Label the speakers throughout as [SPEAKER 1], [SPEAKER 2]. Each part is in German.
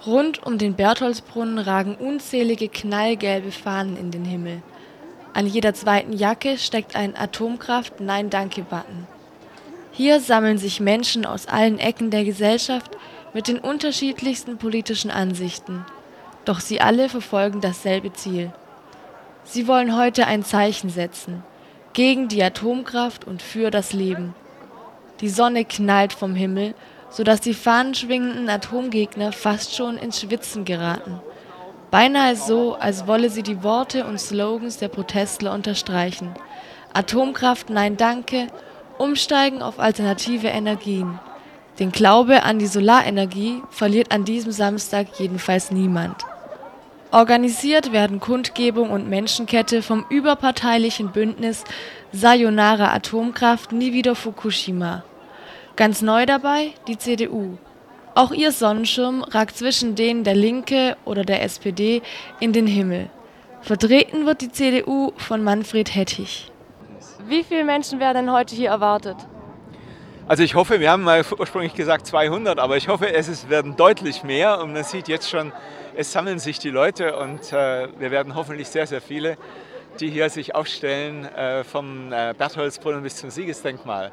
[SPEAKER 1] Rund um den Bertholdsbrunnen ragen unzählige knallgelbe Fahnen in den Himmel. An jeder zweiten Jacke steckt ein Atomkraft-Nein-Danke-Button. Hier sammeln sich Menschen aus allen Ecken der Gesellschaft mit den unterschiedlichsten politischen Ansichten. Doch sie alle verfolgen dasselbe Ziel. Sie wollen heute ein Zeichen setzen. Gegen die Atomkraft und für das Leben. Die Sonne knallt vom Himmel, sodass die fahnenschwingenden Atomgegner fast schon ins Schwitzen geraten. Beinahe so, als wolle sie die Worte und Slogans der Protestler unterstreichen. Atomkraft, nein danke, umsteigen auf alternative Energien. Den Glaube an die Solarenergie verliert an diesem Samstag jedenfalls niemand. Organisiert werden Kundgebung und Menschenkette vom überparteilichen Bündnis Sayonara Atomkraft, nie wieder Fukushima. Ganz neu dabei die CDU. Auch ihr Sonnenschirm ragt zwischen denen der Linke oder der SPD in den Himmel. Vertreten wird die CDU von Manfred Hettich. Wie viele Menschen werden denn heute hier erwartet?
[SPEAKER 2] Also ich hoffe, wir haben mal ursprünglich gesagt 200, aber ich hoffe, es werden deutlich mehr und man sieht jetzt schon, es sammeln sich die Leute und wir werden hoffentlich sehr, sehr viele, die hier sich aufstellen vom Bertholdsbrunnen bis zum Siegesdenkmal.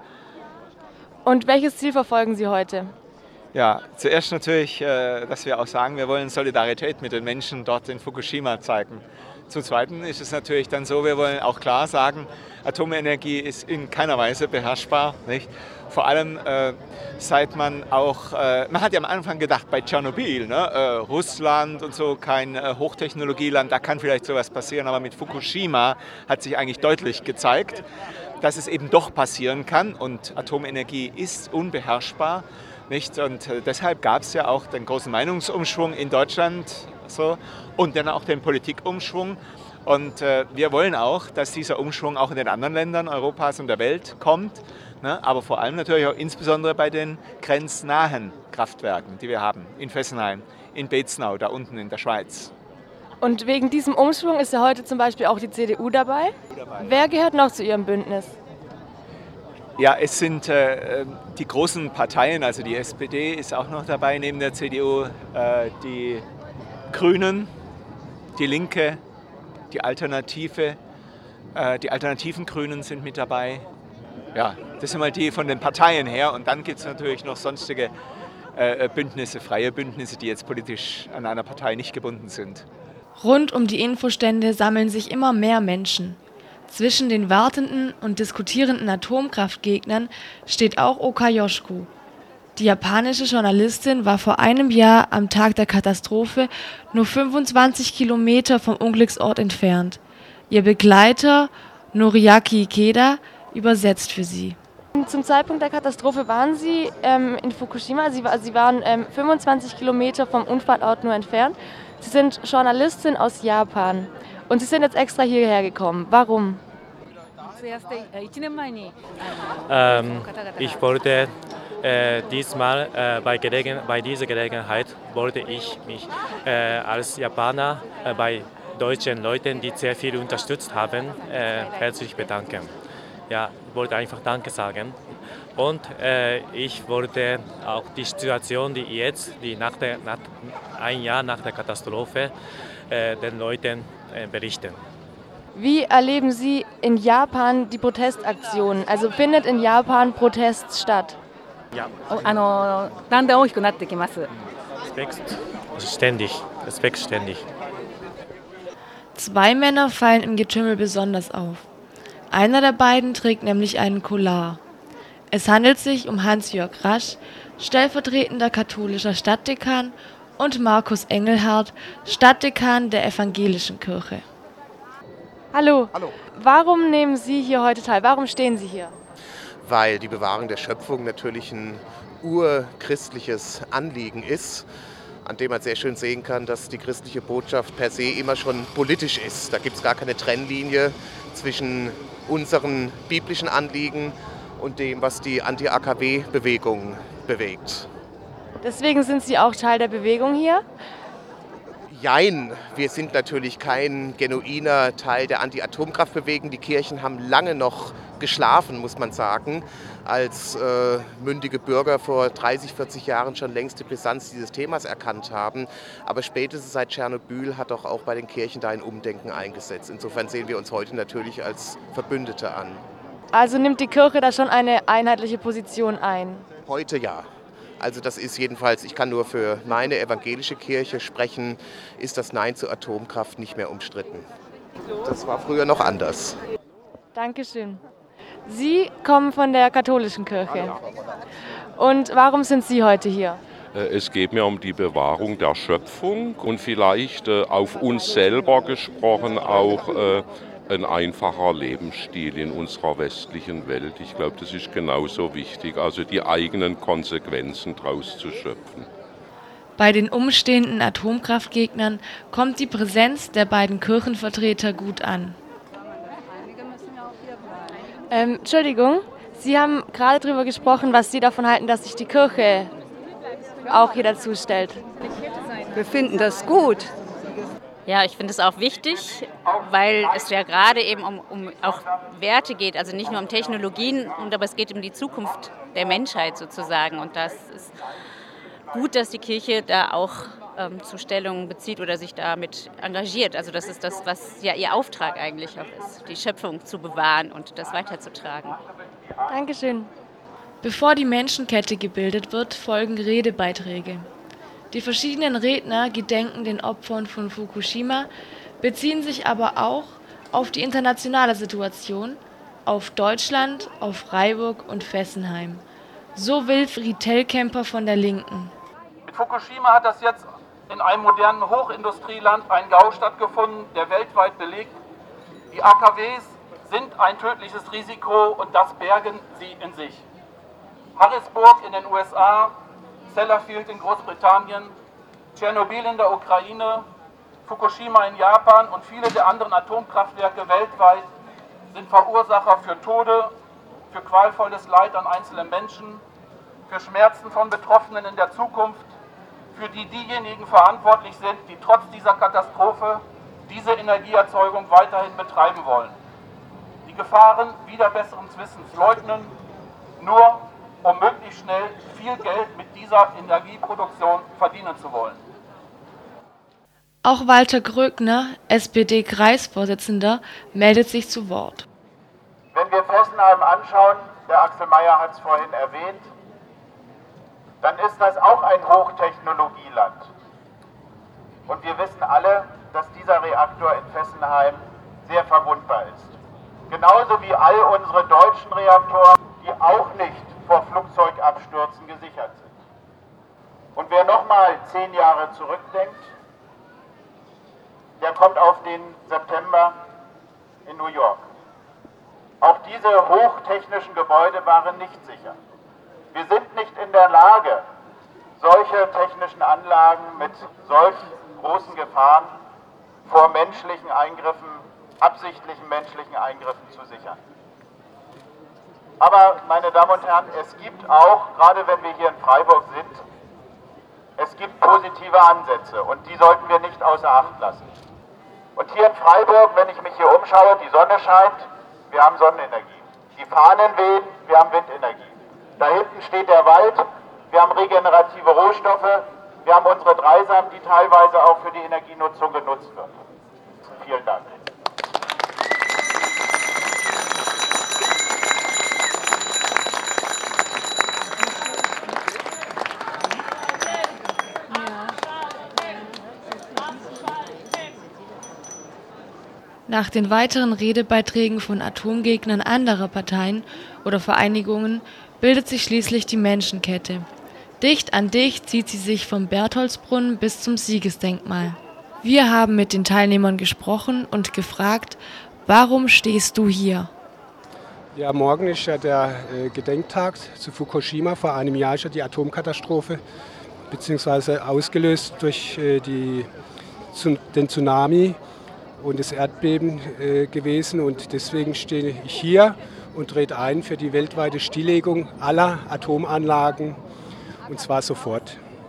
[SPEAKER 1] Und welches Ziel verfolgen Sie heute?
[SPEAKER 2] Ja, zuerst natürlich, dass wir auch sagen, wir wollen Solidarität mit den Menschen dort in Fukushima zeigen. Zum Zweiten ist es natürlich dann so, wir wollen auch klar sagen, Atomenergie ist in keiner Weise beherrschbar, nicht? Vor allem seit man auch, man hat ja am Anfang gedacht bei Tschernobyl, ne, Russland und so, kein Hochtechnologieland, da kann vielleicht sowas passieren, aber mit Fukushima hat sich eigentlich deutlich gezeigt, dass es eben doch passieren kann und Atomenergie ist unbeherrschbar. Nicht? Und deshalb gab es ja auch den großen Meinungsumschwung in Deutschland so, und dann auch den Politikumschwung. Und wir wollen auch, dass dieser Umschwung auch in den anderen Ländern Europas und der Welt kommt, ne? Aber vor allem natürlich auch insbesondere bei den grenznahen Kraftwerken, die wir haben, in Fessenheim, in Beznau, da unten in der Schweiz.
[SPEAKER 1] Und wegen diesem Umschwung ist ja heute zum Beispiel auch die CDU dabei. Wer gehört noch zu Ihrem Bündnis?
[SPEAKER 2] Ja, es sind die großen Parteien, also die SPD ist auch noch dabei neben der CDU, die Grünen, die Linke, die alternativen Grünen sind mit dabei. Ja, das sind mal die von den Parteien her und dann gibt es natürlich noch sonstige Bündnisse, freie Bündnisse, die jetzt politisch an einer Partei nicht gebunden sind.
[SPEAKER 1] Rund um die Infostände sammeln sich immer mehr Menschen. Zwischen den wartenden und diskutierenden Atomkraftgegnern steht auch Oka Yoshiko. Die japanische Journalistin war vor einem Jahr am Tag der Katastrophe nur 25 Kilometer vom Unglücksort entfernt. Ihr Begleiter Noriaki Ikeda übersetzt für sie. Zum Zeitpunkt der Katastrophe waren Sie in Fukushima, Sie waren 25 Kilometer vom Unfallort nur entfernt. Sie sind Journalistin aus Japan und Sie sind jetzt extra hierher gekommen. Warum?
[SPEAKER 3] Ich wollte diesmal bei dieser Gelegenheit wollte ich mich als Japaner bei deutschen Leuten, die sehr viel unterstützt haben, herzlich bedanken. Ja, ich wollte einfach Danke sagen. Und ich wollte auch die Situation, die ein Jahr nach der Katastrophe, den Leuten berichten.
[SPEAKER 1] Wie erleben Sie in Japan die Protestaktionen? Also findet in Japan Protest statt?
[SPEAKER 3] Ja. Es wächst ständig.
[SPEAKER 1] Zwei Männer fallen im Getümmel besonders auf. Einer der beiden trägt nämlich einen Collar. Es handelt sich um Hans-Jörg Rasch, stellvertretender katholischer Stadtdekan, und Markus Engelhardt, Stadtdekan der Evangelischen Kirche. Hallo.
[SPEAKER 4] Hallo.
[SPEAKER 1] Warum nehmen Sie hier heute teil? Warum stehen Sie hier?
[SPEAKER 4] Weil die Bewahrung der Schöpfung natürlich ein urchristliches Anliegen ist, an dem man sehr schön sehen kann, dass die christliche Botschaft per se immer schon politisch ist. Da gibt es gar keine Trennlinie zwischen unseren biblischen Anliegen und dem, was die Anti-AKW-Bewegung bewegt.
[SPEAKER 1] Deswegen sind Sie auch Teil der Bewegung hier?
[SPEAKER 4] Jein, wir sind natürlich kein genuiner Teil der Anti-Atomkraftbewegung. Die Kirchen haben lange noch geschlafen, muss man sagen, als mündige Bürger vor 30, 40 Jahren schon längst die Brisanz dieses Themas erkannt haben. Aber spätestens seit Tschernobyl hat doch auch bei den Kirchen da ein Umdenken eingesetzt. Insofern sehen wir uns heute natürlich als Verbündete an.
[SPEAKER 1] Also nimmt die Kirche da schon eine einheitliche Position ein?
[SPEAKER 4] Heute ja. Also das ist jedenfalls, ich kann nur für meine evangelische Kirche sprechen, ist das Nein zur Atomkraft nicht mehr umstritten. Das war früher noch anders.
[SPEAKER 1] Dankeschön. Sie kommen von der katholischen Kirche. Und warum sind Sie heute hier?
[SPEAKER 5] Es geht mir um die Bewahrung der Schöpfung und vielleicht auf uns selber gesprochen auch ein einfacher Lebensstil in unserer westlichen Welt. Ich glaube, das ist genauso wichtig, also die eigenen Konsequenzen daraus zu schöpfen.
[SPEAKER 1] Bei den umstehenden Atomkraftgegnern kommt die Präsenz der beiden Kirchenvertreter gut an. Entschuldigung, Sie haben gerade darüber gesprochen, was Sie davon halten, dass sich die Kirche auch hier dazu stellt.
[SPEAKER 6] Wir finden das gut.
[SPEAKER 7] Ja, ich finde es auch wichtig, weil es ja gerade eben um auch Werte geht, also nicht nur um Technologien, aber es geht um die Zukunft der Menschheit sozusagen. Und das ist gut, dass die Kirche da auch zu Stellung bezieht oder sich damit engagiert. Also das ist das, was ja ihr Auftrag eigentlich auch ist, die Schöpfung zu bewahren und das weiterzutragen.
[SPEAKER 1] Dankeschön. Bevor die Menschenkette gebildet wird, folgen Redebeiträge. Die verschiedenen Redner gedenken den Opfern von Fukushima, beziehen sich aber auch auf die internationale Situation, auf Deutschland, auf Freiburg und Fessenheim. So Wilfried Tellkemper von der Linken.
[SPEAKER 8] Mit Fukushima hat das jetzt in einem modernen Hochindustrieland ein GAU stattgefunden, der weltweit belegt, die AKWs sind ein tödliches Risiko und das bergen sie in sich. Harrisburg in den USA, Sellafield in Großbritannien, Tschernobyl in der Ukraine, Fukushima in Japan und viele der anderen Atomkraftwerke weltweit sind Verursacher für Tode, für qualvolles Leid an einzelnen Menschen, für Schmerzen von Betroffenen in der Zukunft, für die diejenigen verantwortlich sind, die trotz dieser Katastrophe diese Energieerzeugung weiterhin betreiben wollen. Die Gefahren wider besseren Wissens leugnen, nur um möglichst schnell viel Geld mit dieser Energieproduktion verdienen zu wollen.
[SPEAKER 1] Auch Walter Grögner, SPD-Kreisvorsitzender, meldet sich zu Wort.
[SPEAKER 8] Wenn wir Fessenheim anschauen, der Axel Mayer hat es vorhin erwähnt, dann ist das auch ein Hochtechnologieland. Und wir wissen alle, dass dieser Reaktor in Fessenheim sehr verwundbar ist. Genauso wie all unsere deutschen Reaktoren, die auch nicht vor Flugzeugabstürzen gesichert sind. Und wer nochmal 10 Jahre zurückdenkt, der kommt auf den September in New York. Auch diese hochtechnischen Gebäude waren nicht sicher. Wir sind nicht in der Lage, solche technischen Anlagen mit solch großen Gefahren vor menschlichen Eingriffen, absichtlichen menschlichen Eingriffen zu sichern. Aber, meine Damen und Herren, es gibt auch, gerade wenn wir hier in Freiburg sind, es gibt positive Ansätze und die sollten wir nicht außer Acht lassen. Und hier in Freiburg, wenn ich mich hier umschaue, die Sonne scheint, wir haben Sonnenenergie. Die Fahnen wehen, wir haben Windenergie. Da hinten steht der Wald, wir haben regenerative Rohstoffe, wir haben unsere Dreisamen, die teilweise auch für die Energienutzung genutzt wird. Vielen Dank.
[SPEAKER 1] Nach den weiteren Redebeiträgen von Atomgegnern anderer Parteien oder Vereinigungen bildet sich schließlich die Menschenkette. Dicht an dicht zieht sie sich vom Bertholdsbrunnen bis zum Siegesdenkmal. Wir haben mit den Teilnehmern gesprochen und gefragt, warum stehst du hier?
[SPEAKER 9] Ja, morgen ist ja der Gedenktag zu Fukushima, vor einem Jahr ist ja die Atomkatastrophe, beziehungsweise ausgelöst durch den Tsunami und das Erdbeben gewesen. Und deswegen stehe ich hier und trete ein für die weltweite Stilllegung aller Atomanlagen, und zwar sofort.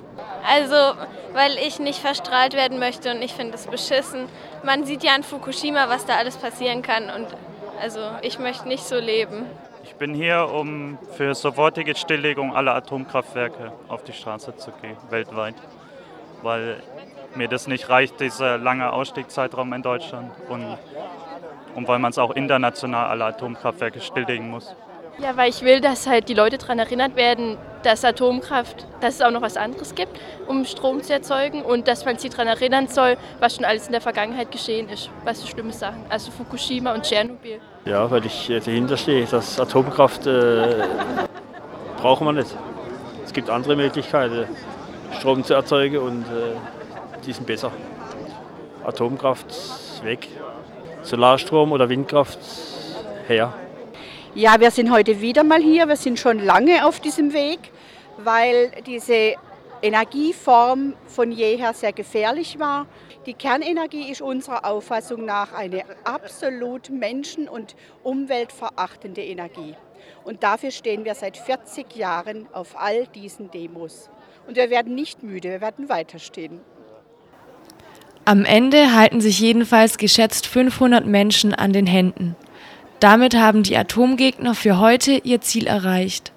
[SPEAKER 10] Also, weil ich nicht verstrahlt werden möchte und ich finde es beschissen. Man sieht ja in Fukushima, was da alles passieren kann und also ich möchte nicht so leben.
[SPEAKER 11] Ich bin hier, um für sofortige Stilllegung aller Atomkraftwerke auf die Straße zu gehen, weltweit. Weil mir das nicht reicht, dieser lange Ausstiegszeitraum in Deutschland und weil man es auch international alle Atomkraftwerke stilllegen muss.
[SPEAKER 12] Ja, weil ich will, dass halt die Leute daran erinnert werden, dass Atomkraft, dass es auch noch was anderes gibt, um Strom zu erzeugen und dass man sie daran erinnern soll, was schon alles in der Vergangenheit geschehen ist, was für schlimme Sachen, also Fukushima und Tschernobyl.
[SPEAKER 13] Ja, weil ich dahinter stehe, dass Atomkraft brauchen wir nicht. Es gibt andere Möglichkeiten, Strom zu erzeugen und die sind besser. Atomkraft weg, Solarstrom oder Windkraft her.
[SPEAKER 6] Ja, wir sind heute wieder mal hier. Wir sind schon lange auf diesem Weg, weil diese Energieform von jeher sehr gefährlich war. Die Kernenergie ist unserer Auffassung nach eine absolut menschen- und umweltverachtende Energie. Und dafür stehen wir seit 40 Jahren auf all diesen Demos. Und wir werden nicht müde, wir werden weiterstehen.
[SPEAKER 1] Am Ende halten sich jedenfalls geschätzt 500 Menschen an den Händen. Damit haben die Atomgegner für heute ihr Ziel erreicht.